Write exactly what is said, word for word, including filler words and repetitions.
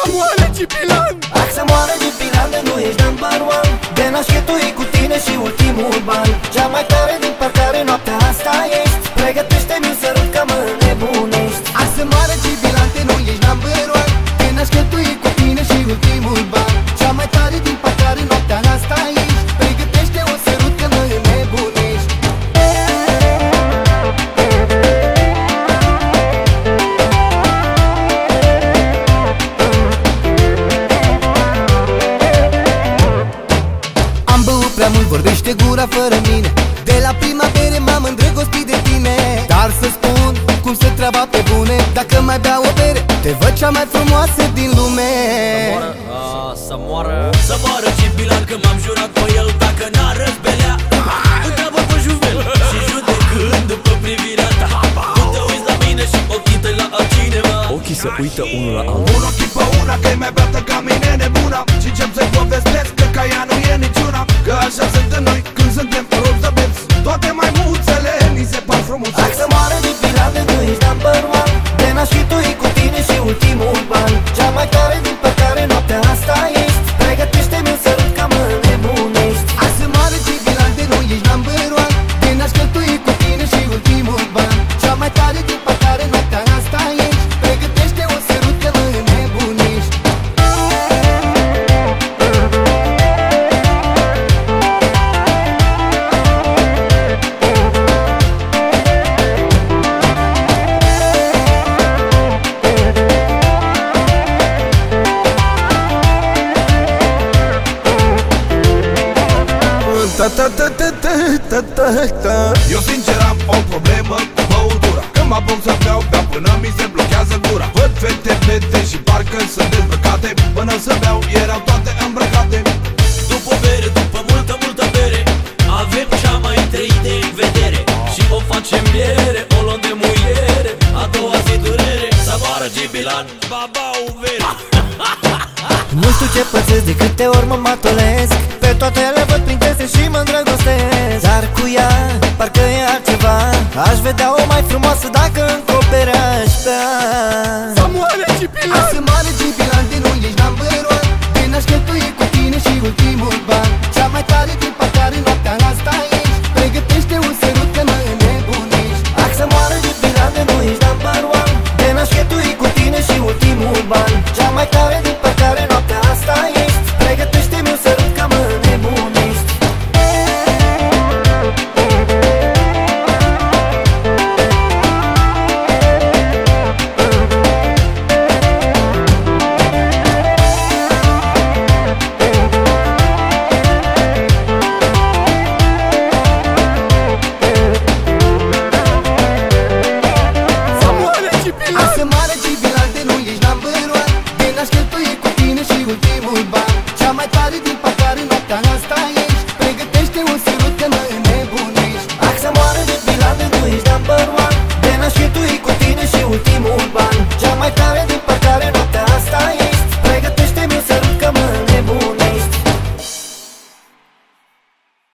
moare Gibilan, Hai să moară Gibilan, de nu ești number one. De naștetul e cu tine și ultimul ban. Cea mai tare din parcare noaptea asta ești. Pregătește-mi un sărut că mă nebunești. hai să moară Gibilan, de nu ești number one. De naștetul e cu tine și ultimul ban. Cea mai tare din parcare noaptea asta ești. Pregătește un sărut că mă nebunești. Am băut prea mult, vorbește gura fără mine. De la prima bere m-am îndrăgostit de tine. Dar să spun cum se treaba pe bune. Dacă mai beau o bere, te văd cea mai frumoasă din lume. Să moară, a, să moară Să moară Gibilan, că m-am jurat pe el. Dacă n-a răzbelea, întreabă pe Juvel. Și judecând după privirea ta, tu te uiți la mine și ochii tăi la altcineva. Ochii se uită unul la altul. Un ochi pe una, că e mai beată ca mine nebuna. Și încep să-i povestesc că ca ea nu e niciuna. Că așa suntem noi când suntem rupi de beți. Toate maimuțele ni se par frumuseți. Hai să moară Gibilan, de nu ești number one. De naștetul e cu tine și ultimul ban. Cea mai tare din păcare noaptea asta ești. Pregătește-mi un sărut că mă nebunești. Hai să moară Gibilan, de nu ești number one. De naștetul e cu tine și ultimul ban. Cea mai tare din păcare noaptea asta ești. Pregătește un sărut că mă nebunești. Ta ta ta ta ta ta ta ta. Eu sincer am o problemă cu băutura. Când mă apuc să beau, beau până mi se blochează gura. Văd fete, fete și parcă sunt dezbrăcate. Până să beau, erau toate îmbrăcate. După bere, după multă, multă bere, avem cea mai trăită în vedere. Și o facem biere, o luăm de muiere. A doua zi durere, să moară Gibilan, baba uvere. Nu știu ce pățesc, de câte ori mă matolesc. Pe toate le văd prințese și mă îndrăgostesc. Dar cu ea, parcă e altceva. Aș vedea o mai frumoasă dacă încopere aș bea. Să moare Gibilan, Hai să moară Gibilan, de nu ești number one. De naștetul e cu tine și ultimul ban. Cea mai tare din păcare noaptea asta ești. Pregătește un sărut că mă nebunești. Hai să moară Gibilan, de nu ești number one. De naștetul e cu tine și ultimul ban. Cea mai tare din păcare noaptea asta ești. Pregătește-mi un sărut că mă nebunești. să moare Gibilan. Hai să moară Gibilan, de nu ești number one. De naștetul e cu tine și ultimul ban. Cea mai tare din păcare noaptea asta ești. Pregătește un sărut că mă nebunești. Hai să moară Gibilan, de nu ești number one. De naștetul e cu tine și ultimul ban. Cea mai tare din